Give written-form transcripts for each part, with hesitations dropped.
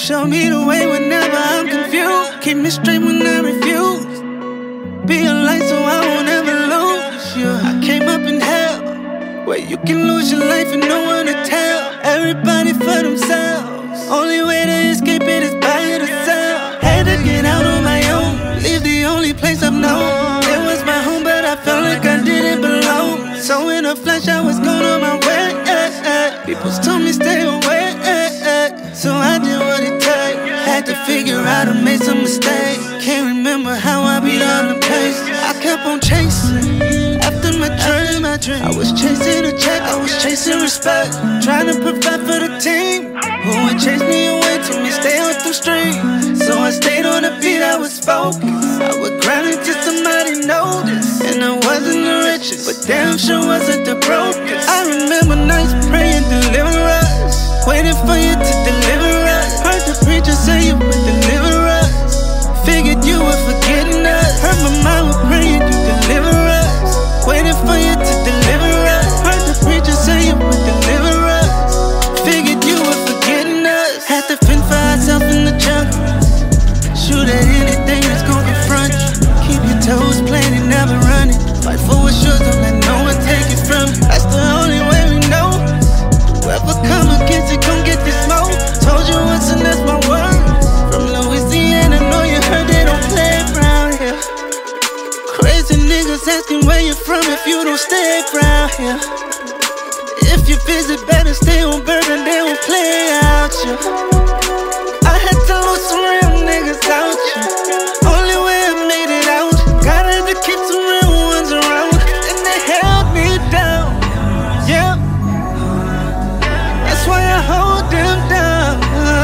Show me the way whenever I'm confused. Keep me straight when I refuse. Be a light so I won't ever lose you. I came up in hell, where you can lose your life and no one to tell. Everybody for themselves. Only way to escape it is by yourself. Had to get out on my own. Leave the only place I've known. It was my home, but I felt like I didn't belong. So in a flash, I was going on my way. People told me stay away. So I did what it took. Had to figure out I made some mistakes. Can't remember how I be on the place. I kept on chasing. After my dream, I was chasing a check, I was chasing respect. Trying to provide for the team who would chase me away, told me stay on the street. So I stayed on the beat, I was focused. I would grind until somebody noticed. And I wasn't the richest, but damn sure wasn't the brokest. I remember nights praying, deliver us. Waiting for you to deliver us. Heard the preacher say you would deliver us. Figured you were forgetting us. Heard my mama praying you deliver us. Waiting for you to deliver us. Heard the preacher say you would deliver us. Figured you were forgetting us. Had to fend for ourselves in the jungle. Shoot at anything that's gon' confront you. Keep your toes planted, never running. Fight for what's yours, don't let no one take it from you. That's the only way we know. Whoever come against it, gon' get this smoke. Told you once and that's my word. From Louisiana, know you heard they don't play around here. Crazy niggas asking where you from if you don't stay around here. If you visit, better stay on burden, they won't play out you. I had to lose some real niggas out you. Only way I made it out, got had to keep some real ones around. And they held me down, yeah. That's why I hold them down.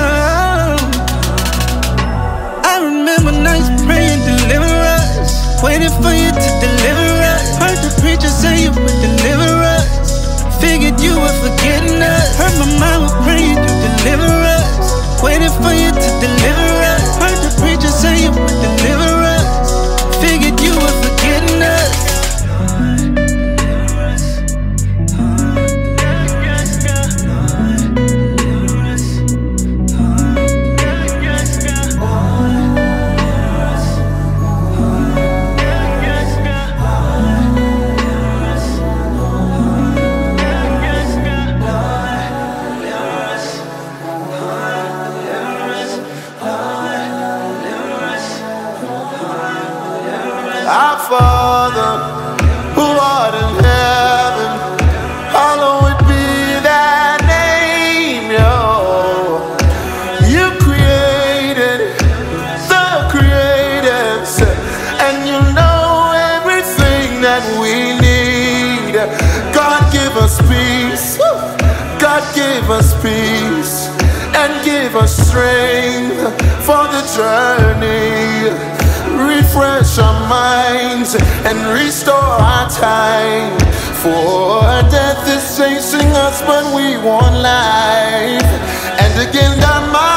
I remember nights praying, deliver us. Waiting for you to deliver us. Heard the preacher say you would deliver us. Figured you were forgetting us. Heard my mama praying you deliver us. Waiting for you to deliver us. Heard the preacher say you would deliver us. Figured you were forgetting us. Our Father, who art in heaven, hallowed be thy name, yo. You created the creatives, and you know everything that we need. God give us peace, God give us peace, and give us strength for the journey. Refresh our minds and restore our time. For death is chasing us, but we want life. And again, that